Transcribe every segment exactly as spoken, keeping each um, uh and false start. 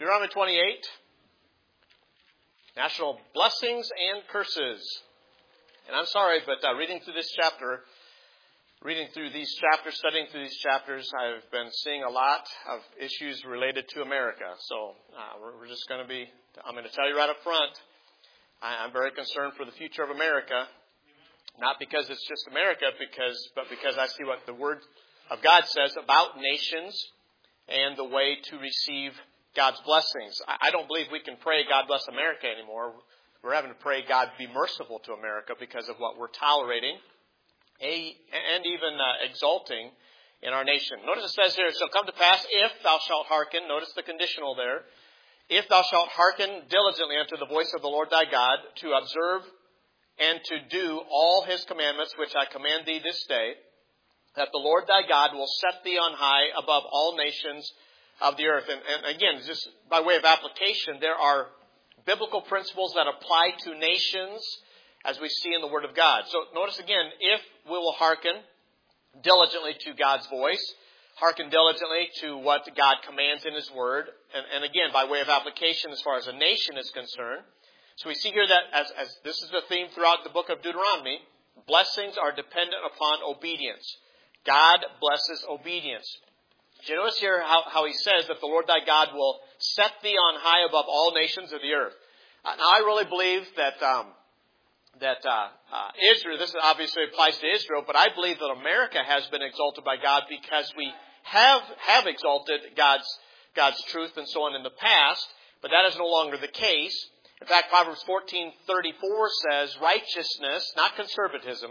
Deuteronomy twenty-eight, national blessings and curses. And I'm sorry, but uh, reading through this chapter, reading through these chapters, studying through these chapters, I've been seeing a lot of issues related to America. So uh, we're, we're just going to be, I'm going to tell you right up front, I, I'm very concerned for the future of America. Not because it's just America, because but because I see what the Word of God says about nations and the way to receive God's blessings. I, I don't believe we can pray, God bless America anymore. We're having to pray, God be merciful to America because of what we're tolerating a, and even uh, exalting in our nation. Notice it says here, it shall come to pass if thou shalt hearken. Notice the conditional there. If thou shalt hearken diligently unto the voice of the Lord thy God to observe and to do all His commandments, which I command thee this day, that the Lord thy God will set thee on high above all nations of the earth. And, and again, just by way of application, there are biblical principles that apply to nations as we see in the Word of God. So notice again, if we will hearken diligently to God's voice, hearken diligently to what God commands in His Word, and, and again, by way of application as far as a nation is concerned, so we see here that as, as this is the theme throughout the book of Deuteronomy, blessings are dependent upon obedience. God blesses obedience. Do you notice here how, how he says that the Lord thy God will set thee on high above all nations of the earth? Uh, now I really believe that um, that uh, uh, Israel, this obviously applies to Israel, but I believe that America has been exalted by God because we have have exalted God's God's truth and so on in the past, but that is no longer the case. In fact, Proverbs fourteen thirty-four says, righteousness, not conservatism.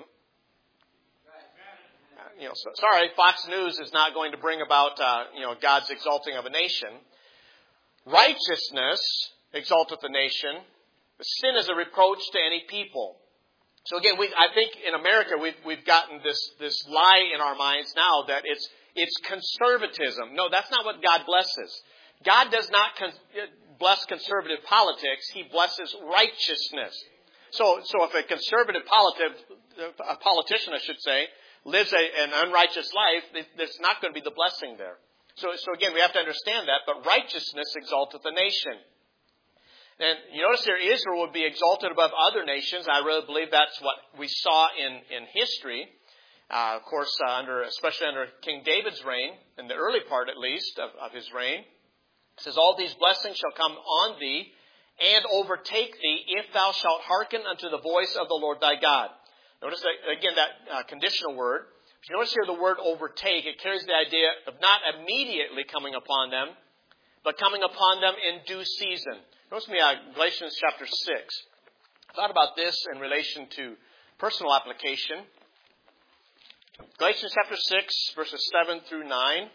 Uh, you know, so, sorry, Fox News is not going to bring about, uh, you know, God's exalting of a nation. Righteousness exalteth the nation. Sin is a reproach to any people. So again, we, I think in America we've, we've gotten this, this lie in our minds now that it's, it's conservatism. No, that's not what God blesses. God does not con- bless conservative politics. He blesses righteousness. So, so if a conservative politic, a politician, I should say, lives a, an unrighteous life, there's not going to be the blessing there. So, so again, we have to understand that. But righteousness exalteth the nation. And you notice here, Israel would be exalted above other nations. I really believe that's what we saw in, in history. Uh, of course, uh, under especially under King David's reign, in the early part at least of, of his reign. It says, all these blessings shall come on thee and overtake thee if thou shalt hearken unto the voice of the Lord thy God. Notice that, again, that uh, conditional word. If you notice here the word overtake, it carries the idea of not immediately coming upon them, but coming upon them in due season. Notice me uh, Galatians chapter six. I thought about this in relation to personal application. Galatians chapter six, verses seven through nine.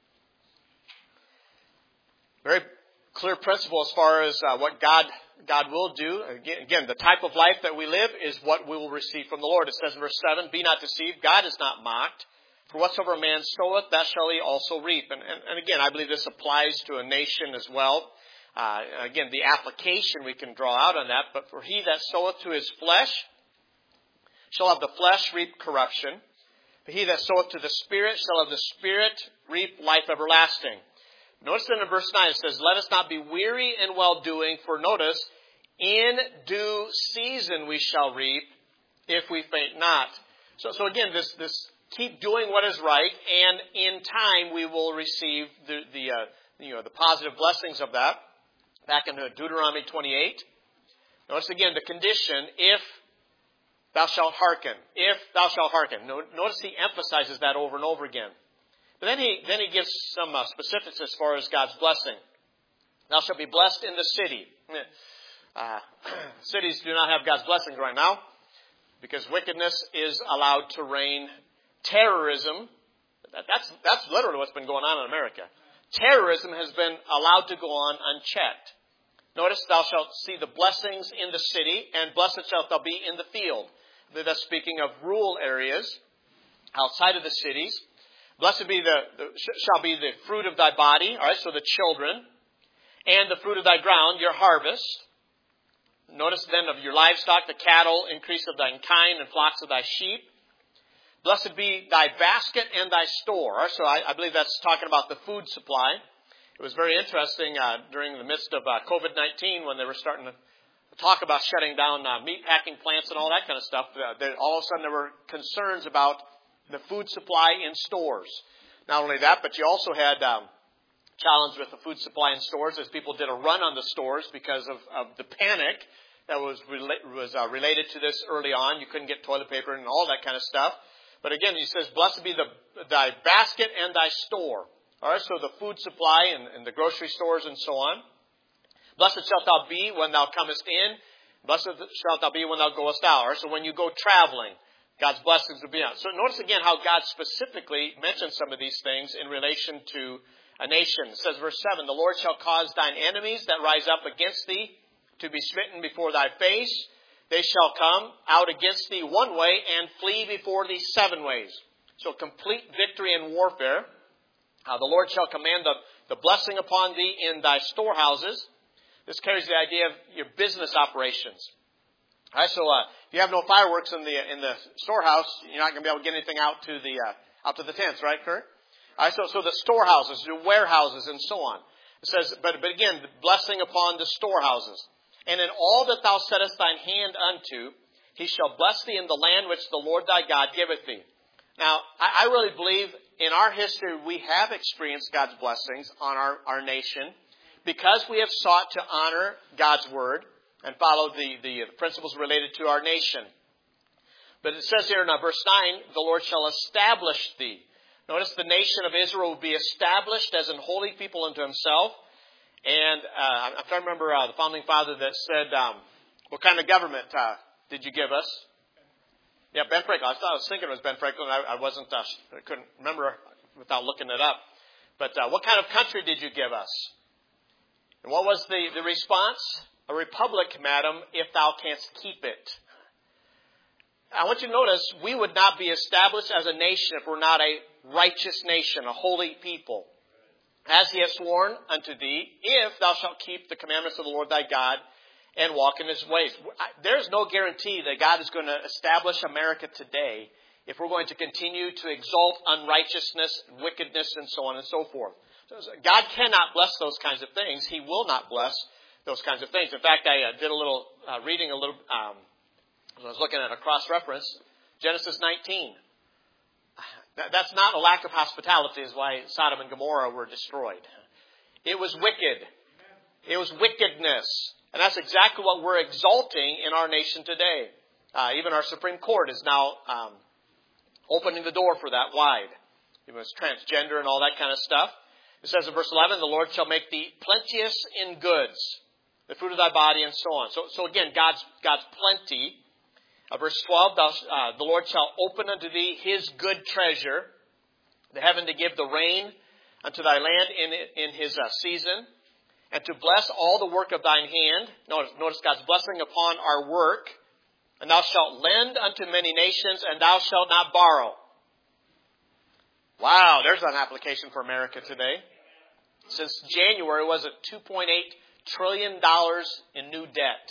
Very clear principle as far as uh, what God God will do. Again, again, the type of life that we live is what we will receive from the Lord. It says in verse seven, be not deceived, God is not mocked. For whatsoever a man soweth, that shall he also reap. And, and, and again, I believe this applies to a nation as well. Uh, again, the application we can draw out on that. But for he that soweth to his flesh shall of the flesh reap corruption. But he that soweth to the Spirit shall of the Spirit reap life everlasting. Notice then in verse nine it says, let us not be weary in well-doing, for notice, in due season we shall reap, if we faint not. So, so again, this, this keep doing what is right, and in time we will receive the, the, uh, you know, the positive blessings of that. Back in Deuteronomy twenty-eight. Notice again the condition, if thou shalt hearken. If thou shalt hearken. Notice he emphasizes that over and over again. But then he then he gives some uh, specifics as far as God's blessing. Thou shalt be blessed in the city. Uh, cities do not have God's blessings right now because wickedness is allowed to reign. Terrorism, that, that's that's literally what's been going on in America. Terrorism has been allowed to go on unchecked. Notice, thou shalt see the blessings in the city, and blessed shalt thou be in the field. That's speaking of rural areas outside of the cities. Blessed be the, the shall be the fruit of thy body, all right, so the children, and the fruit of thy ground, your harvest. Notice then of your livestock, the cattle, increase of thine kine, and flocks of thy sheep. Blessed be thy basket and thy store. So I, I believe that's talking about the food supply. It was very interesting uh, during the midst of uh, covid nineteen when they were starting to talk about shutting down uh, meat packing plants and all that kind of stuff. Uh, there, all of a sudden there were concerns about the food supply in stores. Not only that, but you also had um, challenge with the food supply in stores as people did a run on the stores because of, of the panic that was rela- was uh, related to this early on. You couldn't get toilet paper and all that kind of stuff. But again, he says, blessed be the, thy basket and thy store. All right, so the food supply and, and the grocery stores and so on. Blessed shalt thou be when thou comest in. Blessed shalt thou be when thou goest out. All right, so when you go traveling, God's blessings will be on. So notice again how God specifically mentions some of these things in relation to a nation. It says, verse seven, the Lord shall cause thine enemies that rise up against thee to be smitten before thy face. They shall come out against thee one way and flee before thee seven ways. So complete victory in warfare. Uh, the Lord shall command the, the blessing upon thee in thy storehouses. This carries the idea of your business operations. All right, so uh, if you have no fireworks in the in the storehouse, you're not going to be able to get anything out to the uh, out to the tents, right, Kurt? All right, so so the storehouses, the warehouses, and so on. It says, but but again, the blessing upon the storehouses, and in all that thou settest thine hand unto, he shall bless thee in the land which the Lord thy God giveth thee. Now, I, I really believe in our history we have experienced God's blessings on our, our nation because we have sought to honor God's word and follow the, the principles related to our nation. But it says here in verse nine, the Lord shall establish thee. Notice the nation of Israel will be established as an holy people unto himself. And uh, I'm trying to remember uh, the founding father that said, um, what kind of government uh, did you give us? Yeah, Ben Franklin. I thought I was thinking it was Ben Franklin. I, I wasn't. Uh, I couldn't remember without looking it up. But uh, what kind of country did you give us? And what was the, the response? A republic, madam, if thou canst keep it. I want you to notice we would not be established as a nation if we're not a righteous nation, a holy people. As he has sworn unto thee, if thou shalt keep the commandments of the Lord thy God and walk in his ways. There's no guarantee that God is going to establish America today if we're going to continue to exalt unrighteousness, wickedness, and so on and so forth. God cannot bless those kinds of things. He will not bless those kinds of things. In fact, I uh, did a little uh, reading, a little, um, I was looking at a cross-reference, Genesis nineteen. That's not a lack of hospitality is why Sodom and Gomorrah were destroyed. It was wicked. It was wickedness. And that's exactly what we're exalting in our nation today. Uh, even our Supreme Court is now um, opening the door for that wide. It was transgender and all that kind of stuff. It says in verse eleven, the Lord shall make thee plenteous in goods, the fruit of thy body, and so on. So, so again, God's God's plenty. Uh, verse twelve, thou, uh, the Lord shall open unto thee his good treasure, the heaven to give the rain unto thy land in in his uh, season, and to bless all the work of thine hand. Notice, notice God's blessing upon our work. And thou shalt lend unto many nations, and thou shalt not borrow. Wow, there's an application for America today. Since January, was it two point eight trillion dollars in new debt?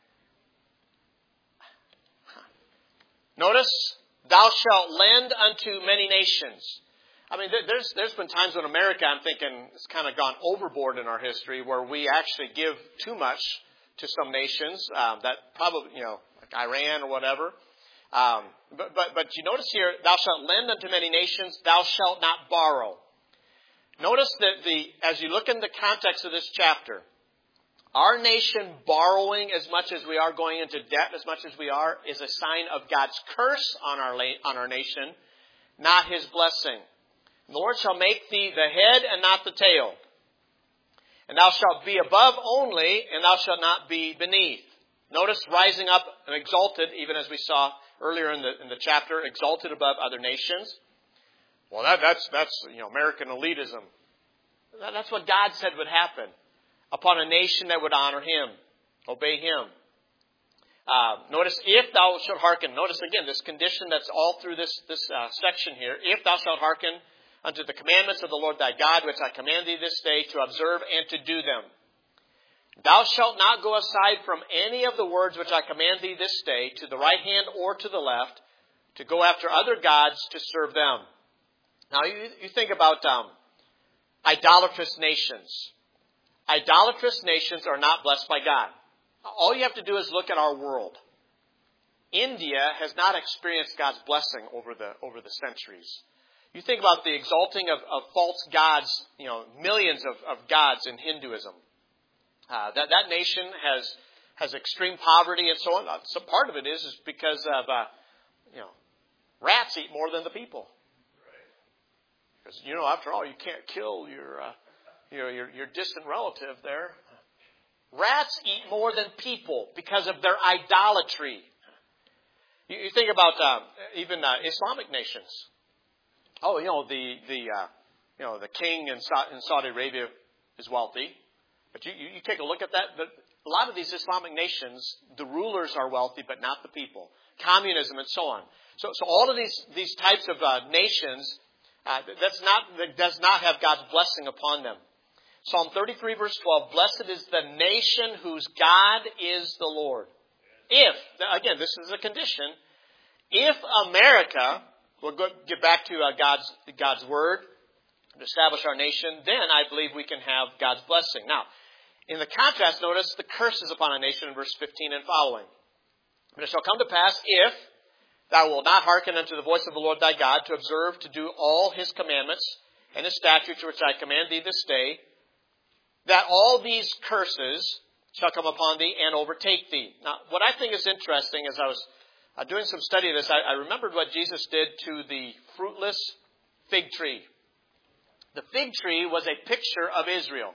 Notice, thou shalt lend unto many nations. I mean, there's there's been times in America, I'm thinking, it's kind of gone overboard in our history, where we actually give too much to some nations um, that probably, you know, like Iran or whatever. Um, but, but but you notice here, thou shalt lend unto many nations, thou shalt not borrow. Notice that the as you look in the context of this chapter, our nation borrowing as much as we are, going into debt as much as we are, is a sign of God's curse on our on our nation, not his blessing. The Lord shall make thee the head and not the tail. And thou shalt be above only, and thou shalt not be beneath. Notice rising up and exalted, even as we saw earlier in the in the chapter, exalted above other nations. Well, that, that's that's you know American elitism. That, that's what God said would happen upon a nation that would honor Him, obey Him. Uh, notice, if thou shalt hearken. Notice again this condition that's all through this this uh, section here. If thou shalt hearken unto the commandments of the Lord thy God, which I command thee this day, to observe and to do them. Thou shalt not go aside from any of the words which I command thee this day, to the right hand or to the left, to go after other gods to serve them. Now, you, you think about um, idolatrous nations. Idolatrous nations are not blessed by God. All you have to do is look at our world. India has not experienced God's blessing over the over the centuries. You think about the exalting of, of false gods, you know, millions of, of gods in Hinduism. Uh, that that nation has has extreme poverty and so on. Uh, so part of it is is because of uh, you know, rats eat more than the people. Because you know, after all, you can't kill your uh, your, your your distant relative there. Rats eat more than people because of their idolatry. You, you think about uh, even uh, Islamic nations. Oh, you know the the uh, you know the king in, Sa- in Saudi Arabia is wealthy, but you, you, you take a look at that. But a lot of these Islamic nations, the rulers are wealthy, but not the people. Communism and so on. So, so all of these these types of uh, nations, uh, that's not that does not have God's blessing upon them. Psalm thirty-three, verse twelve: Blessed is the nation whose God is the Lord. If again, this is a condition. If America, we'll go, get back to uh, God's God's word to establish our nation, then I believe we can have God's blessing. Now, in the contrast, notice the curses upon a nation in verse fifteen and following. And it shall come to pass, if thou wilt not hearken unto the voice of the Lord thy God, to observe to do all his commandments and his statutes which I command thee this day, that all these curses shall come upon thee and overtake thee. Now, what I think is interesting, as I was uh, doing some study of this, I, I remembered what Jesus did to the fruitless fig tree. The fig tree was a picture of Israel.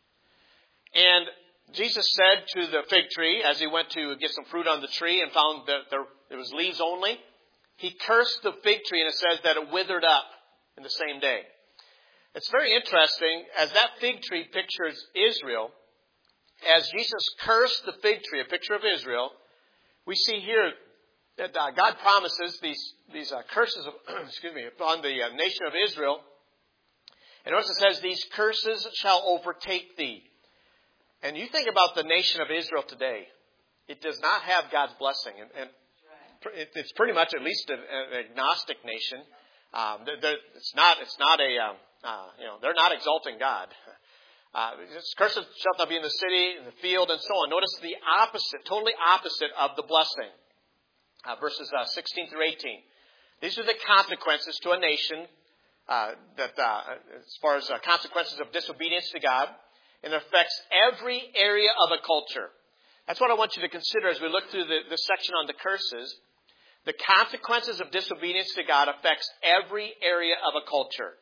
And Jesus said to the fig tree, as he went to get some fruit on the tree and found that there, there was leaves only, he cursed the fig tree, and it says that it withered up in the same day. It's very interesting, as that fig tree pictures Israel, as Jesus cursed the fig tree, a picture of Israel, we see here that uh, God promises these these uh, curses, of, excuse me, upon the uh, nation of Israel. And notice it says, these curses shall overtake thee. And you think about the nation of Israel today, it does not have God's blessing. And, and it, it's pretty much at least an, an agnostic nation. Um, they're, they're, it's not, it's not a, um, uh, you know, they're not exalting God. Uh, Cursed shalt thou be in the city, in the field, and so on. Notice the opposite, totally opposite of the blessing. Uh, verses uh, sixteen through eighteen. These are the consequences to a nation, uh, that uh, as far as uh, consequences of disobedience to God, and it affects every area of a culture. That's what I want you to consider as we look through the, the section on the curses. The consequences of disobedience to God affects every area of a culture.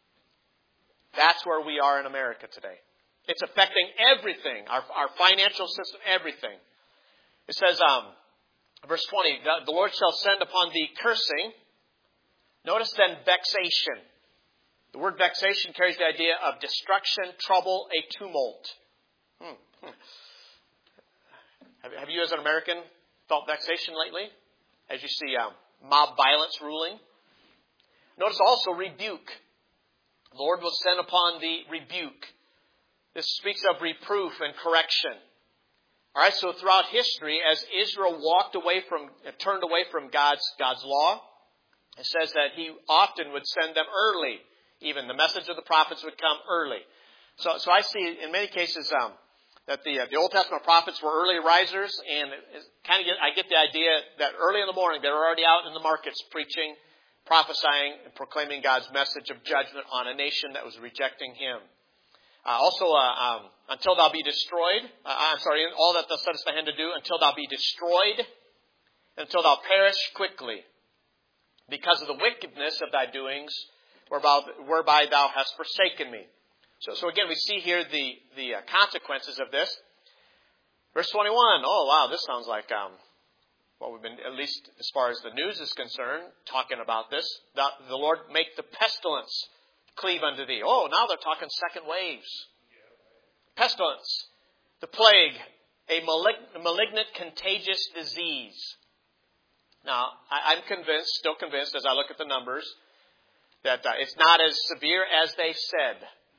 That's where we are in America today. It's affecting everything, our, our financial system, everything. It says, um, verse twenty, the, the Lord shall send upon thee cursing. Notice then vexation. The word vexation carries the idea of destruction, trouble, a tumult. Hmm. Have, have you as an American felt vexation lately? As you see um, mob violence ruling? Notice also rebuke. The Lord will send upon thee rebuke. This speaks of reproof and correction. All right, so throughout history, as Israel walked away from, turned away from God's God's law, it says that He often would send them early. Even the message of the prophets would come early. So, so I see in many cases um, that the uh, the Old Testament prophets were early risers, and it kind of get, I get the idea that early in the morning they were already out in the markets preaching, prophesying, and proclaiming God's message of judgment on a nation that was rejecting Him. Uh, also, uh, um, until thou be destroyed, uh, I'm sorry, all that thou settest thy hand to do, until thou be destroyed, until thou perish quickly, because of the wickedness of thy doings, whereby, whereby thou hast forsaken me. So, so again, we see here the the uh, consequences of this. Verse twenty-one. Oh, wow, this sounds like um, well, we've been, at least as far as the news is concerned, talking about this. The, the Lord make the pestilence cleave unto thee. Oh, now they're talking second waves. Pestilence, the plague, a malig- malignant, contagious disease. Now, I, I'm convinced, still convinced, as I look at the numbers, that uh, it's not as severe as they said.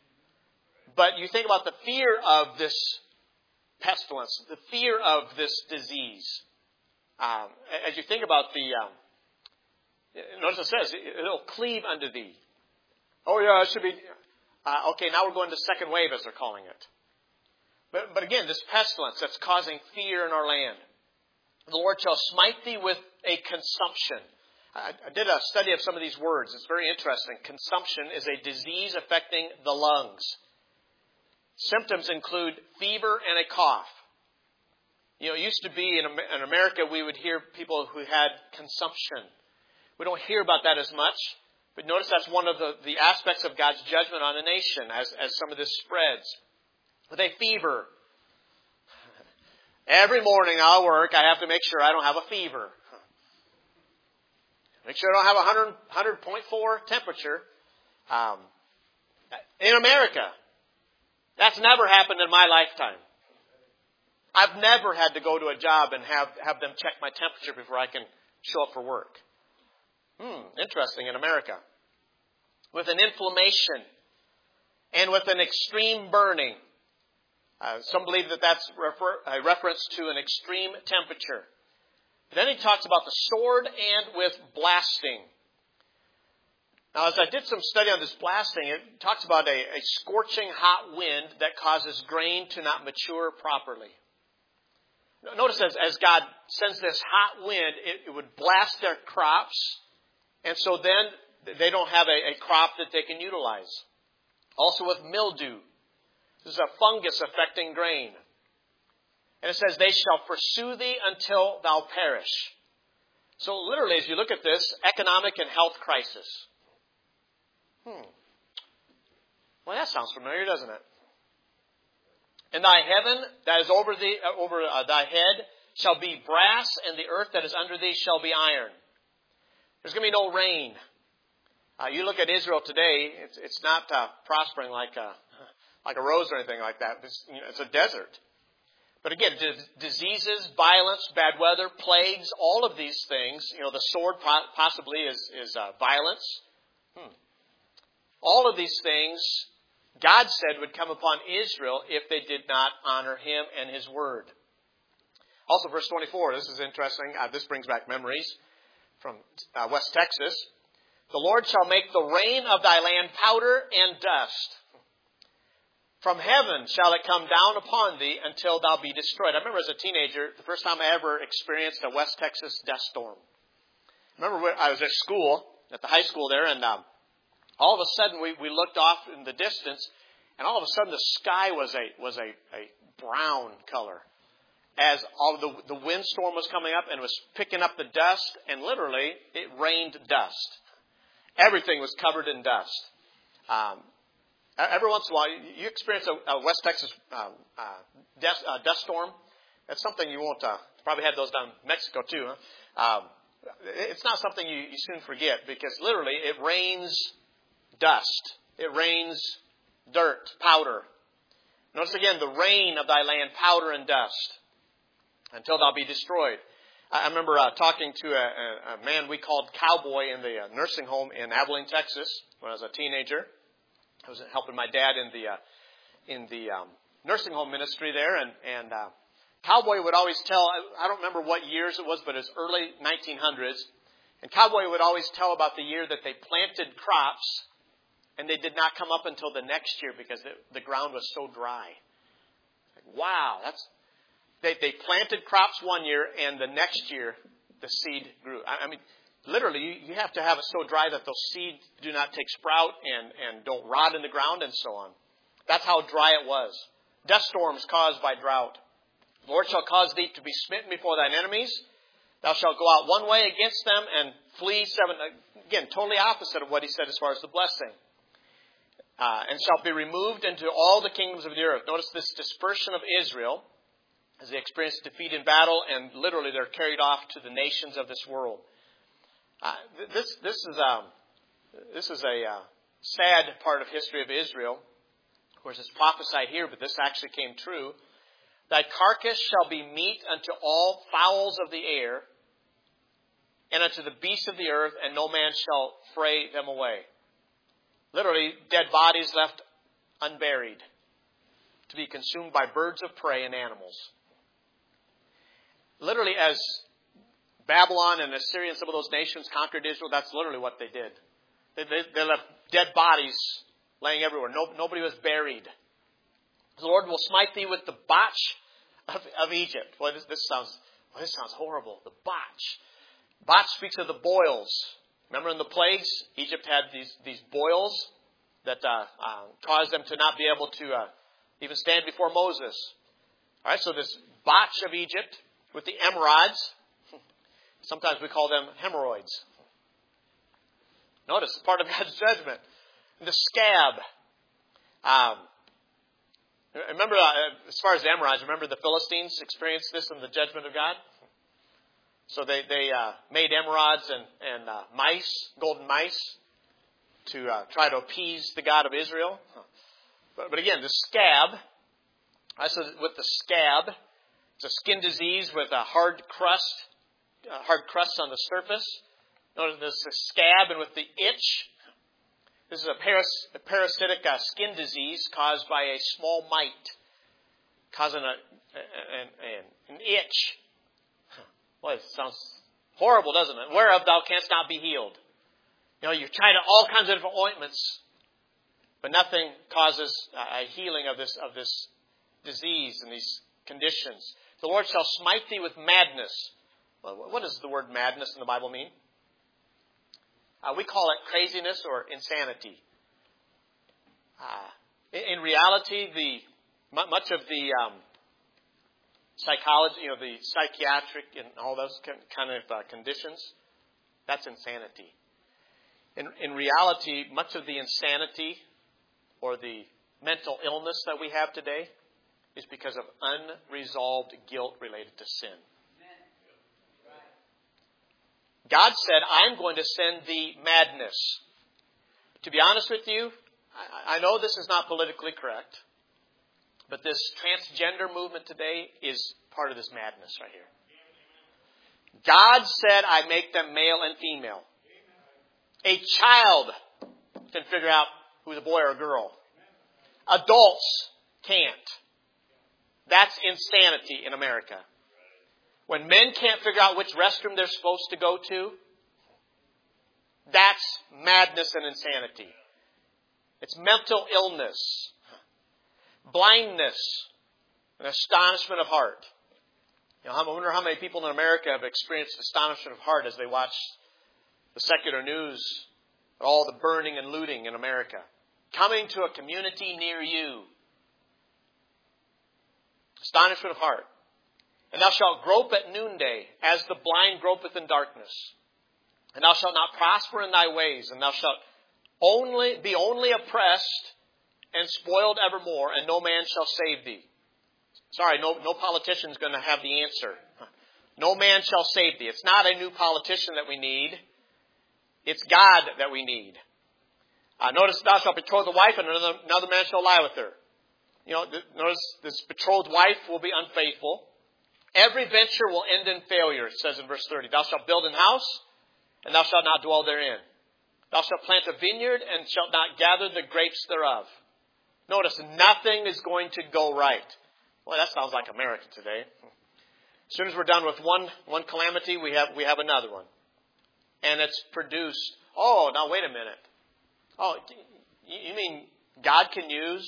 But you think about the fear of this pestilence, the fear of this disease. Um, as you think about the, um, notice it says, it'll cleave unto thee. Oh yeah, it should be. Uh, okay, now we're going to second wave, as they're calling it. But, but again, this pestilence that's causing fear in our land. The Lord shall smite thee with a consumption. I, I did a study of some of these words. It's very interesting. Consumption is a disease affecting the lungs. Symptoms include fever and a cough. You know, it used to be in, in America, we would hear people who had consumption. We don't hear about that as much. But notice that's one of the, the aspects of God's judgment on a nation as, as some of this spreads. With a fever. Every morning I'll work, I have to make sure I don't have a fever. Make sure I don't have a one hundred, one hundred point four temperature. Um, in America, that's never happened in my lifetime. I've never had to go to a job and have, have them check my temperature before I can show up for work. Hmm, interesting in America. With an inflammation and with an extreme burning. Uh, some believe that that's refer, a reference to an extreme temperature. Then he talks about the sword and with blasting. Now, as I did some study on this blasting, it talks about a, a scorching hot wind that causes grain to not mature properly. Notice as, as God sends this hot wind, it, it would blast their crops, and so then they don't have a, a crop that they can utilize. Also with mildew. This is a fungus affecting grain. And it says, they shall pursue thee until thou perish. So literally, as you look at this, economic and health crisis. Hmm. Well, that sounds familiar, doesn't it? And thy heaven that is over thee, uh, over uh, thy head shall be brass, and the earth that is under thee shall be iron. There's going to be no rain. Uh, you look at Israel today; it's, it's not uh, prospering like a like a rose or anything like that. It's, you know, it's a desert. But again, d- diseases, violence, bad weather, plagues, all of these things. You know, the sword po- possibly is is uh, violence. Hmm. All of these things, God said, would come upon Israel if they did not honor Him and His Word. Also, verse twenty-four, this is interesting. Uh, this brings back memories from uh, West Texas. The Lord shall make the rain of thy land powder and dust. From heaven shall it come down upon thee until thou be destroyed. I remember as a teenager, the first time I ever experienced a West Texas dust storm. I remember when I was at school, at the high school there, and um, all of a sudden we, we looked off in the distance, and all of a sudden the sky was a was a, a brown color. As all the the windstorm was coming up and was picking up the dust, and literally it rained dust. Everything was covered in dust. Um, every once in a while, you experience a, a West Texas uh, uh, dust, uh, dust storm. That's something you won't uh, probably have those down in Mexico too. Huh? Um, it's not something you, you soon forget, because literally it rains dust. It rains dirt, powder. Notice again, the rain of thy land, powder and dust, until thou be destroyed. I remember uh, talking to a, a, a man we called Cowboy in the uh, nursing home in Abilene, Texas, when I was a teenager. I was helping my dad in the uh, in the um, nursing home ministry there, and and uh, Cowboy would always tell. I don't remember what years it was, but it was early nineteen hundreds. And Cowboy would always tell about the year that they planted crops, and they did not come up until the next year because the, the ground was so dry. Like, wow, that's. They, they planted crops one year, and the next year, the seed grew. I, I mean, literally, you, you have to have it so dry that those seeds do not take sprout and, and don't rot in the ground and so on. That's how dry it was. Dust storms caused by drought. The Lord shall cause thee to be smitten before thine enemies. Thou shalt go out one way against them and flee seven. Again, totally opposite of what he said as far as the blessing. Uh, and shalt be removed into all the kingdoms of the earth. Notice this dispersion of Israel, as they experience defeat in battle, and literally they're carried off to the nations of this world. Uh, this this is um this is a uh, sad part of history of Israel. Of course, it's prophesied here, but this actually came true. Thy carcass shall be meat unto all fowls of the air, and unto the beasts of the earth, and no man shall fray them away. Literally, dead bodies left unburied, to be consumed by birds of prey and animals. Literally, as Babylon and Assyria and some of those nations conquered Israel, that's literally what they did. They, they, they left dead bodies laying everywhere. No, nobody was buried. The Lord will smite thee with the botch of, of Egypt. Boy, this, this sounds boy, this sounds horrible. The botch. Botch speaks of the boils. Remember in the plagues, Egypt had these, these boils that uh, uh, caused them to not be able to uh, even stand before Moses. All right, so this botch of Egypt with the emerods. Sometimes we call them hemorrhoids. Notice, it's part of God's judgment. The scab. Um, remember, uh, as far as the emerods, remember the Philistines experienced this in the judgment of God? So they, they uh, made emerods and, and uh, mice, golden mice, to uh, try to appease the God of Israel. But, but again, the scab, I said with the scab, it's a skin disease with a hard crust, uh, hard crust on the surface. Notice this the scab, and with the itch. This is a, paras- a parasitic uh, skin disease caused by a small mite, causing a, an, an, an itch. Boy, it sounds horrible, doesn't it? Whereof thou canst not be healed. You know, you've tried all kinds of different ointments, but nothing causes a healing of this of this disease and these conditions. The Lord shall smite thee with madness. Well, what does the word madness in the Bible mean? Uh, we call it craziness or insanity. Uh, in, in reality, the much of the um, psychology, you know, the psychiatric and all those kind of uh, conditions, that's insanity. In, in reality, much of the insanity or the mental illness that we have today is because of unresolved guilt related to sin. God said, I'm going to send thee madness. To be honest with you, I, I know this is not politically correct, but this transgender movement today is part of this madness right here. God said, I make them male and female. A child can figure out who's a boy or a girl. Adults can't. That's insanity in America. When men can't figure out which restroom they're supposed to go to, that's madness and insanity. It's mental illness, blindness, and astonishment of heart. You know, I wonder how many people in America have experienced astonishment of heart as they watch the secular news, all the burning and looting in America. Coming to a community near you. Astonishment of heart. And thou shalt grope at noonday, as the blind gropeth in darkness. And thou shalt not prosper in thy ways, and thou shalt only be only oppressed and spoiled evermore, and no man shall save thee. Sorry, no, no politician's going to have the answer. No man shall save thee. It's not a new politician that we need. It's God that we need. Uh, notice thou shalt betroth a wife, and another, another man shall lie with her. You know, th- notice this betrothed wife will be unfaithful. Every venture will end in failure, it says in verse thirty. Thou shalt build an house, and thou shalt not dwell therein. Thou shalt plant a vineyard, and shalt not gather the grapes thereof. Notice, nothing is going to go right. Well, that sounds like America today. As soon as we're done with one, one calamity, we have, we have another one. And it's produced, oh, now wait a minute. Oh, you mean God can use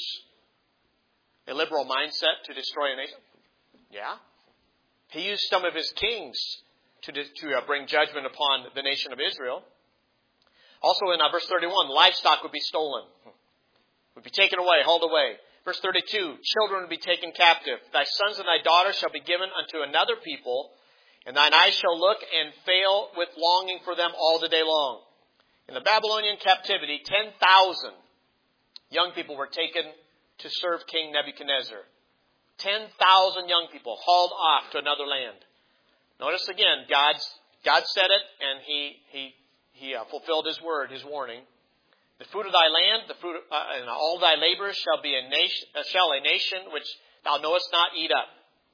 a liberal mindset to destroy a nation? Yeah. He used some of his kings to, to uh, bring judgment upon the nation of Israel. Also in uh, verse thirty-one, livestock would be stolen, would be taken away, hauled away. Verse thirty-two, children would be taken captive. Thy sons and thy daughters shall be given unto another people, and thine eyes shall look and fail with longing for them all the day long. In the Babylonian captivity, ten thousand young people were taken to serve King Nebuchadnezzar. ten thousand young people hauled off to another land. Notice again, God's, God said it, and He He He uh, fulfilled His word, His warning. The fruit of thy land, the fruit, uh, and all thy labors shall be a nation, uh, shall a nation which thou knowest not eat up,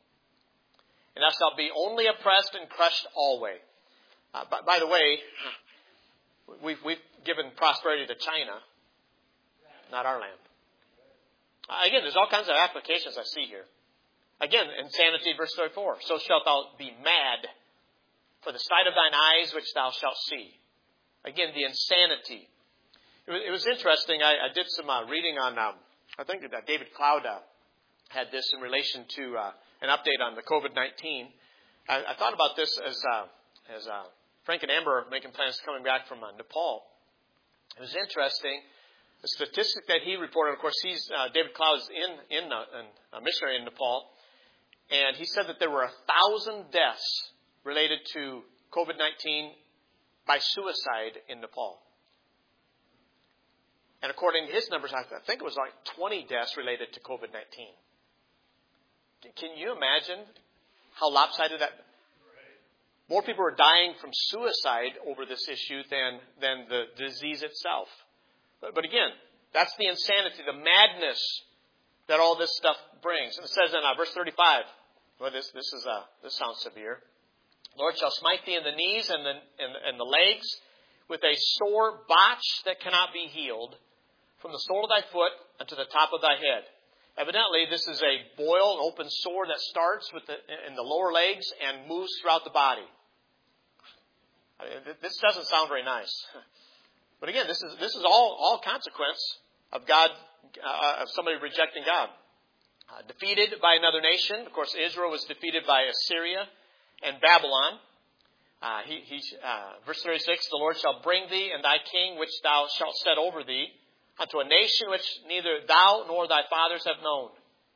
and thou shalt be only oppressed and crushed alway. Uh, by, by the way, we've we've given prosperity to China, not our land. Uh, again, there's all kinds of applications I see here. Again, insanity, verse thirty-four. So shalt thou be mad for the sight of thine eyes which thou shalt see. Again, the insanity. It was, it was interesting. I, I did some uh, reading on, um, I think that David Cloud uh, had this in relation to uh, an update on the covid nineteen. I, I thought about this as uh, as uh, Frank and Amber are making plans coming back from uh, Nepal. It was interesting. The statistic that he reported, of course, he's uh, David Cloud is in in, uh, in a missionary in Nepal, and he said that there were a thousand deaths related to covid nineteen by suicide in Nepal. And according to his numbers, I think it was like twenty deaths related to covid nineteen. Can you imagine how lopsided that? More people are dying from suicide over this issue than than the disease itself. But, but again, that's the insanity, the madness that all this stuff brings. And it says in uh, verse thirty-five. Well, this this is uh, this sounds severe. Lord shall smite thee in the knees and the and, and the legs with a sore botch that cannot be healed, from the sole of thy foot unto the top of thy head. Evidently, this is a boil, an open sore that starts with the, in the lower legs and moves throughout the body. I mean, this doesn't sound very nice. But again, this is this is all all consequence of God, uh, of somebody rejecting God. Uh, defeated by another nation. Of course, Israel was defeated by Assyria and Babylon. Uh, he, he, uh, verse thirty-six, the Lord shall bring thee and thy king, which thou shalt set over thee, unto a nation which neither thou nor thy fathers have known.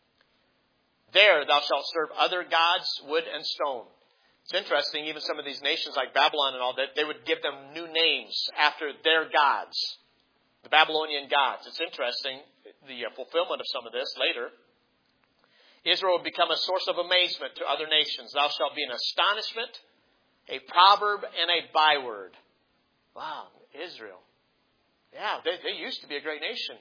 There thou shalt serve other gods, wood and stone. It's interesting, even some of these nations like Babylon and all that, they would give them new names after their gods, the Babylonian gods. It's interesting, the uh, fulfillment of some of this later. Israel will become a source of amazement to other nations. Thou shalt be an astonishment, a proverb, and a byword. Wow, Israel. Yeah, they, they used to be a great nation.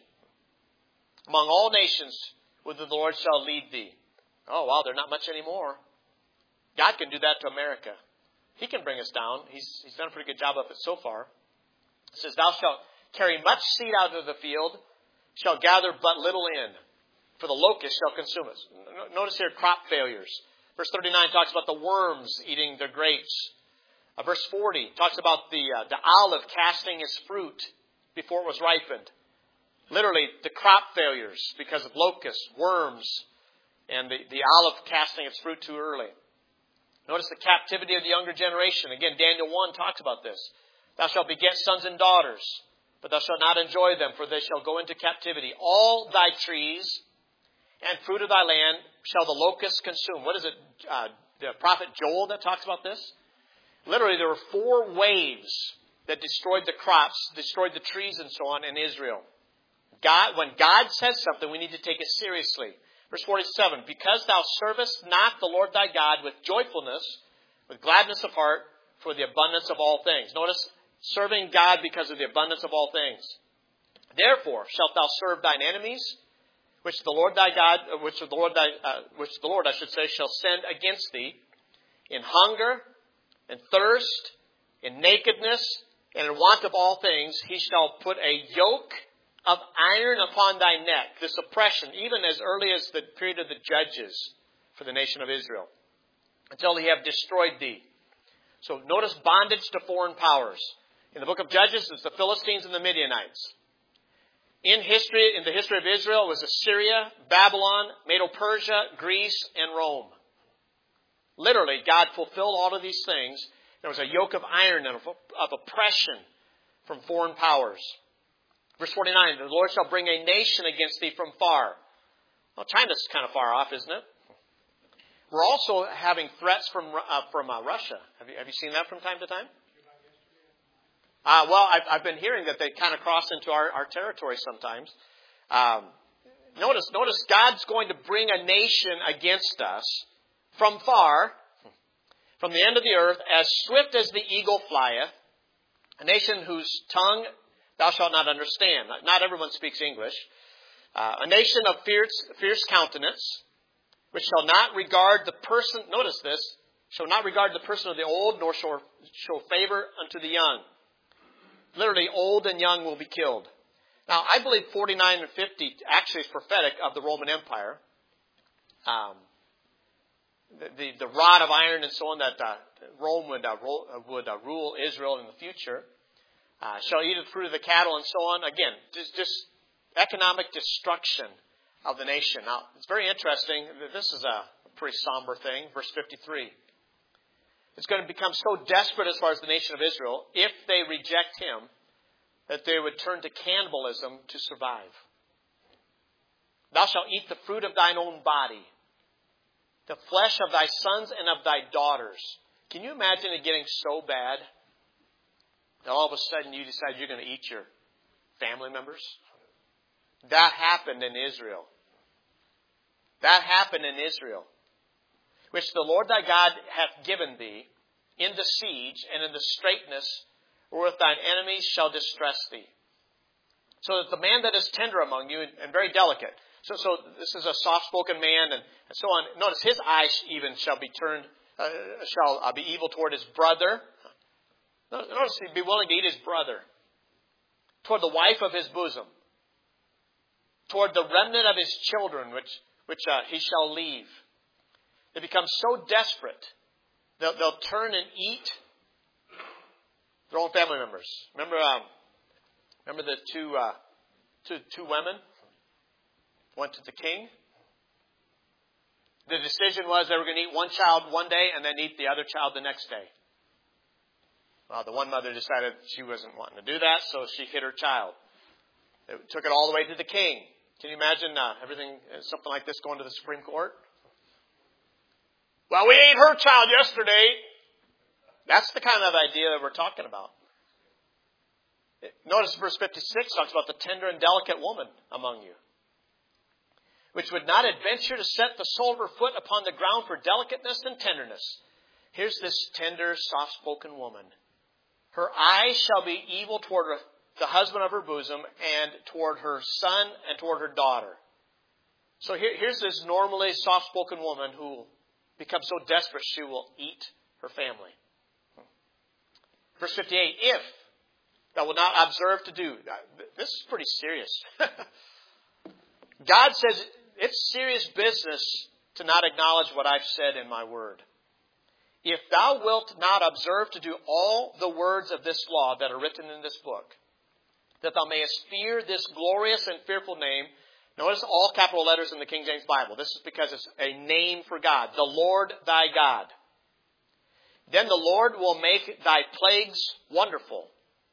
Among all nations, whither the Lord shall lead thee. Oh, wow, they're not much anymore. God can do that to America. He can bring us down. He's, he's done a pretty good job of it so far. It says, thou shalt carry much seed out of the field, shall gather but little in, for the locust shall consume us. Notice here crop failures. Verse thirty-nine talks about the worms eating their grapes. Uh, verse forty talks about the uh, the olive casting its fruit before it was ripened. Literally, the crop failures because of locusts, worms, and the, the olive casting its fruit too early. Notice the captivity of the younger generation. Again, Daniel one talks about this. Thou shalt beget sons and daughters, but thou shalt not enjoy them, for they shall go into captivity. All thy trees and fruit of thy land shall the locusts consume. What is it? Uh, the prophet Joel that talks about this? Literally, there were four waves that destroyed the crops, destroyed the trees and so on in Israel. God, when God says something, we need to take it seriously. Verse forty-seven, because thou servest not the Lord thy God with joyfulness, with gladness of heart, for the abundance of all things. Notice, serving God because of the abundance of all things. Therefore shalt thou serve thine enemies, which the Lord thy God, which the Lord thy, uh, which the Lord, I should say, shall send against thee, in hunger, in thirst, in nakedness, and in want of all things. He shall put a yoke of iron upon thy neck. This oppression, even as early as the period of the judges for the nation of Israel, until he have destroyed thee. So notice bondage to foreign powers. In the book of Judges, it's the Philistines and the Midianites. In history, in the history of Israel, it was Assyria, Babylon, Medo-Persia, Greece, and Rome. Literally, God fulfilled all of these things. There was a yoke of iron and of oppression from foreign powers. Verse forty-nine, the Lord shall bring a nation against thee from far. Well, China's kind of far off, isn't it? We're also having threats from uh, from uh, Russia. Have you, have you seen that from time to time? Uh, well, I've, I've been hearing that they kind of cross into our, our territory sometimes. Um, notice, notice God's going to bring a nation against us from far, from the end of the earth, as swift as the eagle flieth, a nation whose tongue thou shalt not understand. Not everyone speaks English. Uh, a nation of fierce, fierce countenance, which shall not regard the person, notice this, shall not regard the person of the old, nor show, show favor unto the young. Literally, old and young will be killed. Now, I believe forty-nine and fifty actually is prophetic of the Roman Empire. Um, the, the, the rod of iron and so on that uh, Rome would, uh, ro- would uh, rule Israel in the future. uh, shall eat of the fruit of the cattle, and so on. Again, just, just economic destruction of the nation. Now, it's very interesting. This is a pretty somber thing. Verse fifty-three. It's going to become so desperate as far as the nation of Israel, if they reject him, that they would turn to cannibalism to survive. Thou shalt eat the fruit of thine own body, the flesh of thy sons and of thy daughters. Can you imagine it getting so bad that all of a sudden you decide you're going to eat your family members? That happened in Israel. That happened in Israel. Which the Lord thy God hath given thee in the siege and in the straitness wherewith thine enemies shall distress thee. So that the man that is tender among you and very delicate. So, so this is a soft-spoken man and, and so on. Notice his eyes even shall be turned, uh, shall uh, be evil toward his brother. Notice he'd be willing to eat his brother. Toward the wife of his bosom. Toward the remnant of his children, which, which uh, he shall leave. They become so desperate, they'll, they'll turn and eat their own family members. Remember, um, remember the two, uh, two, two women went to the king? The decision was they were going to eat one child one day and then eat the other child the next day. Well, the one mother decided she wasn't wanting to do that, so she hid her child. They took it all the way to the king. Can you imagine uh, everything, something like this going to the Supreme Court? Well, we ate her child yesterday. That's the kind of idea that we're talking about. Notice verse fifty-six talks about the tender and delicate woman among you, which would not adventure to set the sole of her foot upon the ground for delicateness and tenderness. Here's this tender, soft-spoken woman. Her eyes shall be evil toward the husband of her bosom and toward her son and toward her daughter. So here, here's this normally soft-spoken woman who becomes so desperate she will eat her family. Verse fifty-eight, if thou wilt not observe to do. This is pretty serious. God says it's serious business to not acknowledge what I've said in my word. If thou wilt not observe to do all the words of this law that are written in this book, that thou mayest fear this glorious and fearful name. Notice all capital letters in the King James Bible. This is because it's a name for God. The Lord thy God. Then the Lord will make thy plagues wonderful.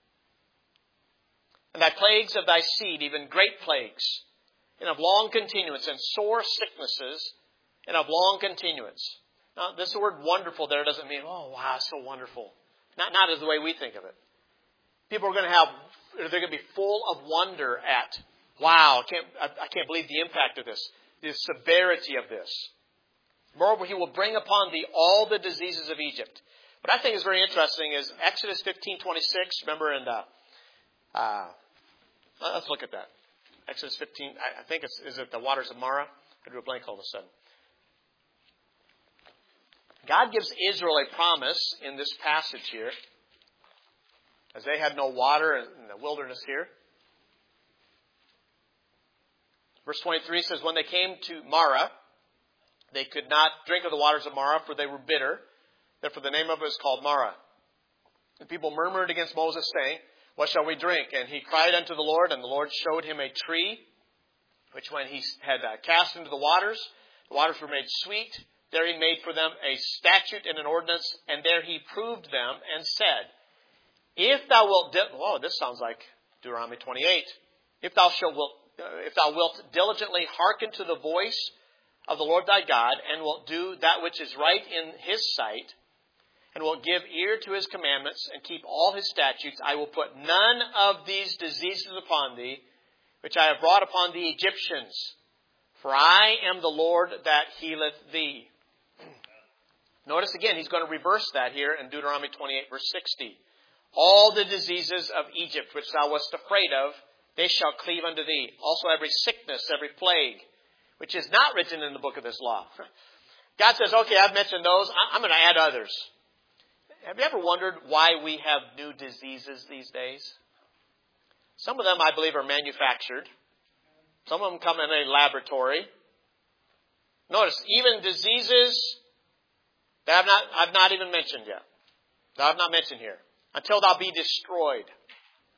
And thy plagues of thy seed, even great plagues, and of long continuance, and sore sicknesses, and of long continuance. Now, this word wonderful there doesn't mean, oh, wow, so wonderful. Not, not as the way we think of it. People are going to have, they're going to be full of wonder at, wow, I can't, I, I can't believe the impact of this, the severity of this. Moreover, he will bring upon thee all the diseases of Egypt. What I think is very interesting is Exodus fifteen twenty-six. Remember in the, uh, let's look at that. Exodus fifteen, I, I think it's, is it the waters of Marah? I drew a blank all of a sudden. God gives Israel a promise in this passage here, as they had no water in the wilderness here. Verse twenty-three says, when they came to Marah, they could not drink of the waters of Marah, for they were bitter. Therefore the name of it is called Marah. The people murmured against Moses, saying, what shall we drink? And he cried unto the Lord, and the Lord showed him a tree, which when he had uh, cast into the waters, the waters were made sweet. There he made for them a statute and an ordinance, and there he proved them and said, if thou wilt, di- whoa, this sounds like Deuteronomy twenty-eight. If thou shalt, wilt, uh, if thou wilt diligently hearken to the voice of the Lord thy God, and wilt do that which is right in his sight, and wilt give ear to his commandments, and keep all his statutes, I will put none of these diseases upon thee, which I have brought upon the Egyptians. For I am the Lord that healeth thee. Notice again, he's going to reverse that here in Deuteronomy twenty-eight, verse sixty. All the diseases of Egypt, which thou wast afraid of, they shall cleave unto thee. Also every sickness, every plague, which is not written in the book of this law. God says, okay, I've mentioned those. I'm going to add others. Have you ever wondered why we have new diseases these days? Some of them, I believe, are manufactured. Some of them come in a laboratory. Notice, even diseases that I've not, I've not even mentioned yet. That I've not mentioned here. Until thou be destroyed.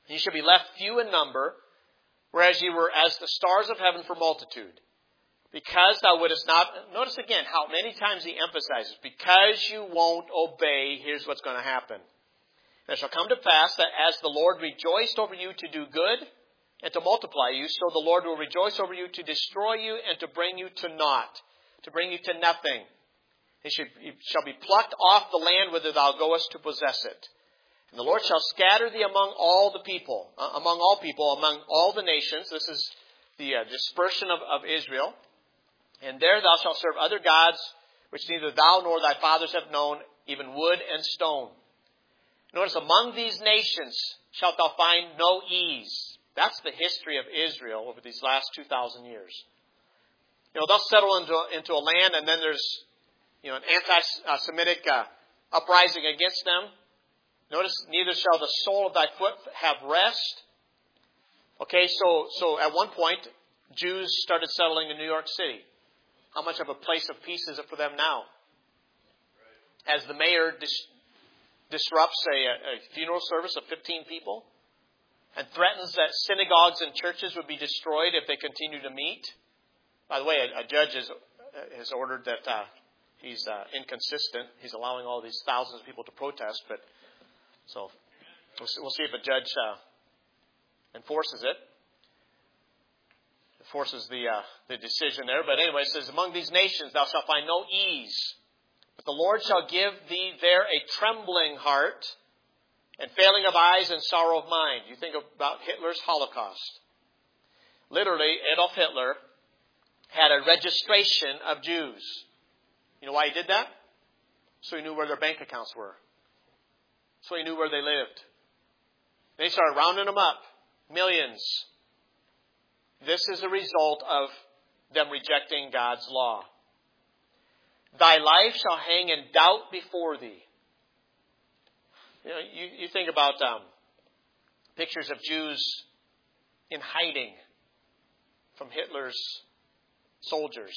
You shall be left few in number, whereas ye were as the stars of heaven for multitude. Because thou wouldest not, notice again how many times he emphasizes, because you won't obey, here's what's going to happen. And it shall come to pass that as the Lord rejoiced over you to do good and to multiply you, so the Lord will rejoice over you to destroy you and to bring you to naught, to bring you to nothing. It shall be plucked off the land whither thou goest to possess it. And the Lord shall scatter thee among all the people, uh, among all people, among all the nations. This is the uh, dispersion of, of Israel. And there thou shalt serve other gods, which neither thou nor thy fathers have known, even wood and stone. Notice, among these nations shalt thou find no ease. That's the history of Israel over these last two thousand years. You know, they'll settle into, into a land, and then there's, you know, an anti-Semitic uh, uprising against them. Notice, neither shall the sole of thy foot have rest. Okay, so so at one point, Jews started settling in New York City. How much of a place of peace is it for them now? As the mayor dis- disrupts a, a funeral service of fifteen people and threatens that synagogues and churches would be destroyed if they continue to meet. By the way, a, a judge has, has ordered that uh, he's uh, inconsistent. He's allowing all these thousands of people to protest, but so we'll see, we'll see if a judge uh, enforces it. Forces the uh, the decision there. But anyway, it says, among these nations thou shalt find no ease. But the Lord shall give thee there a trembling heart and failing of eyes and sorrow of mind. You think about Hitler's Holocaust. Literally, Adolf Hitler had a registration of Jews. You know why he did that? So he knew where their bank accounts were. So he knew where they lived. Then he started rounding them up. Millions. This is a result of them rejecting God's law. Thy life shall hang in doubt before thee. You know, you, you think about um, pictures of Jews in hiding from Hitler's soldiers.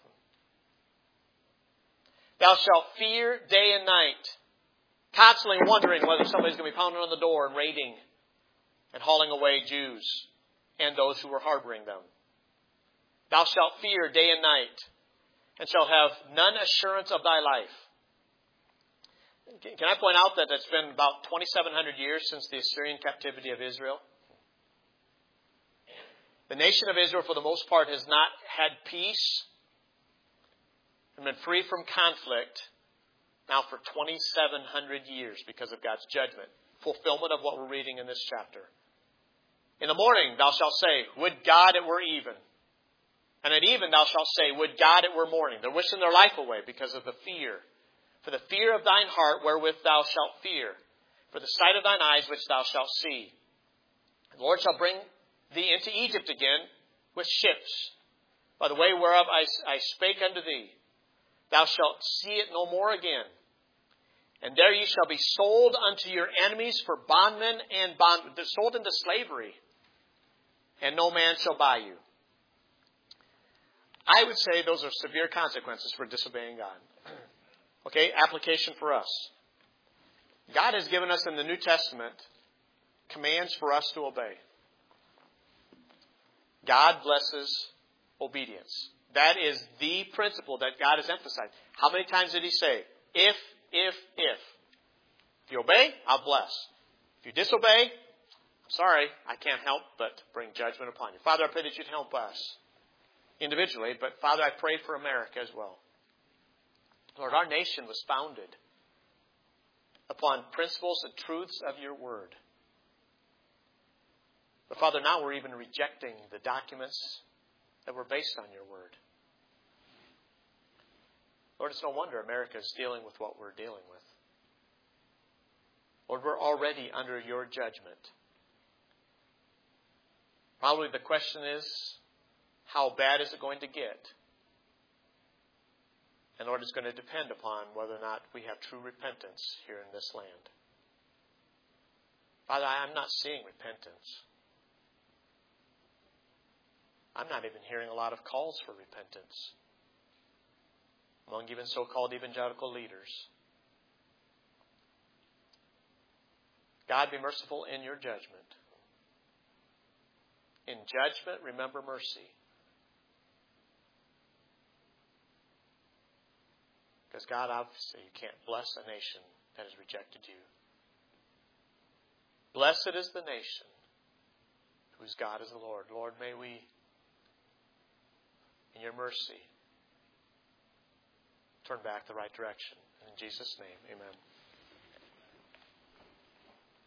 Thou shalt fear day and night, constantly wondering whether somebody's going to be pounding on the door and raiding and hauling away Jews and those who were harboring them. Thou shalt fear day and night, and shalt have none assurance of thy life. Can I point out that it's been about twenty-seven hundred years since the Assyrian captivity of Israel? The nation of Israel, for the most part, has not had peace and been free from conflict now for twenty-seven hundred years because of God's judgment. Fulfillment of what we're reading in this chapter. In the morning thou shalt say, would God it were even. And at even thou shalt say, would God it were morning. They're wishing their life away because of the fear. For the fear of thine heart wherewith thou shalt fear. For the sight of thine eyes which thou shalt see. The Lord shall bring thee into Egypt again with ships, by the way whereof I, I spake unto thee. Thou shalt see it no more again. And there ye shall be sold unto your enemies for bondmen and bond, sold into slavery. And no man shall buy you. I would say those are severe consequences for disobeying God. Okay, application for us. God has given us in the New Testament commands for us to obey. God blesses obedience. That is the principle that God has emphasized. How many times did he say, if, if, if? If you obey, I'll bless. If you disobey, I'm sorry, I can't help but bring judgment upon you. Father, I pray that you'd help us individually, but Father, I pray for America as well. Lord, our nation was founded upon principles and truths of your word. But Father, now we're even rejecting the documents that were based on your word. Lord, it's no wonder America is dealing with what we're dealing with. Lord, we're already under your judgment. Probably the question is, how bad is it going to get? And Lord, it's going to depend upon whether or not we have true repentance here in this land. Father, I'm not seeing repentance. I'm not even hearing a lot of calls for repentance among even so-called evangelical leaders. God, be merciful in your judgment. In judgment, remember mercy. Because God, obviously, you can't bless a nation that has rejected you. Blessed is the nation whose God is the Lord. Lord, may we, in your mercy, turn back the right direction. In Jesus' name, amen.